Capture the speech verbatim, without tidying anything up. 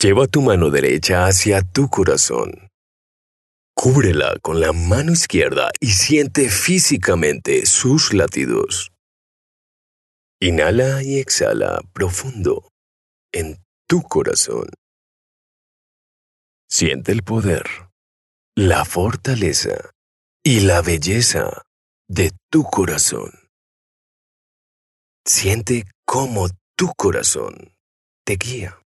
Lleva tu mano derecha hacia tu corazón. Cúbrela con la mano izquierda y siente físicamente sus latidos. Inhala y exhala profundo en tu corazón. Siente el poder, la fortaleza y la belleza de tu corazón. Siente cómo tu corazón te guía.